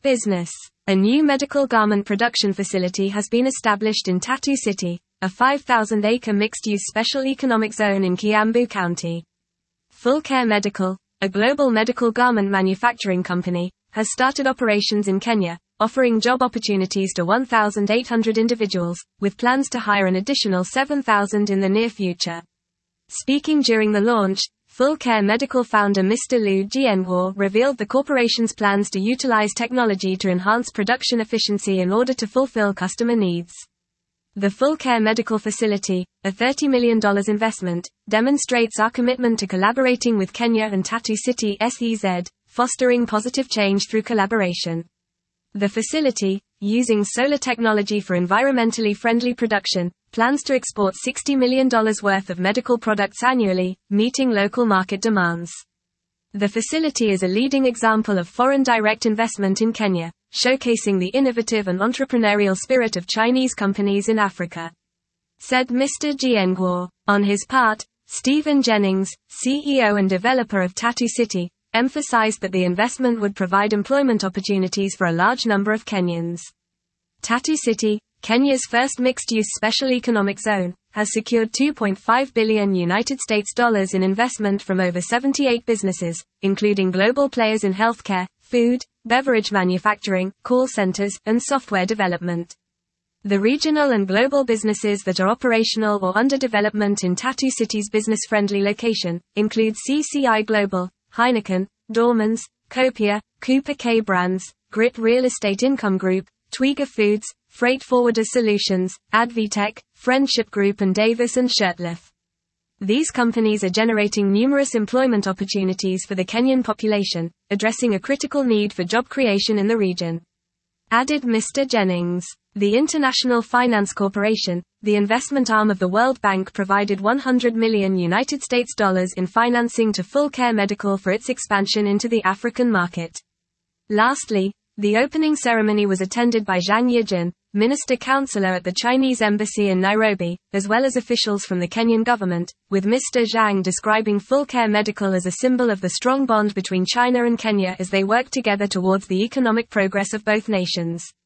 Business. A new medical garment production facility has been established in Tatu City, a 5,000-acre mixed-use special economic zone in Kiambu County. Fullcare Medical, a global medical garment manufacturing company, has started operations in Kenya, offering job opportunities to 1,800 individuals, with plans to hire an additional 7,000 in the near future. Speaking during the launch, Fullcare Medical founder Mr. Liu Jianhuo revealed the corporation's plans to utilize technology to enhance production efficiency in order to fulfill customer needs. The Fullcare Medical facility, a $30 million investment, demonstrates our commitment to collaborating with Kenya and Tatu City SEZ, fostering positive change through collaboration. The facility, using solar technology for environmentally friendly production, plans to export $60 million worth of medical products annually, meeting local market demands. The facility is a leading example of foreign direct investment in Kenya, showcasing the innovative and entrepreneurial spirit of Chinese companies in Africa, said Mr. Jianhuo. On his part, Stephen Jennings, CEO and developer of Tatu City, emphasized that the investment would provide employment opportunities for a large number of Kenyans. Tatu City, Kenya's first mixed-use special economic zone, has secured $2.5 billion in investment from over 78 businesses, including global players in healthcare, food, beverage manufacturing, call centers, and software development. The regional and global businesses that are operational or under development in Tatu City's business-friendly location include CCI Global, Heineken, Dormans, Copia, Cooper K Brands, Grit Real Estate Income Group, Twiga Foods, Freight Forwarder Solutions, Advitech, Friendship Group and Davis and Shirtliff. These companies are generating numerous employment opportunities for the Kenyan population, addressing a critical need for job creation in the region, added Mr. Jennings. The International Finance Corporation, the investment arm of the World Bank, provided $100 million in financing to Fullcare Medical for its expansion into the African market. Lastly, the opening ceremony was attended by Zhang Yijin, Minister Counselor at the Chinese Embassy in Nairobi, as well as officials from the Kenyan government, with Mr. Zhang describing Fullcare Medical as a symbol of the strong bond between China and Kenya as they work together towards the economic progress of both nations.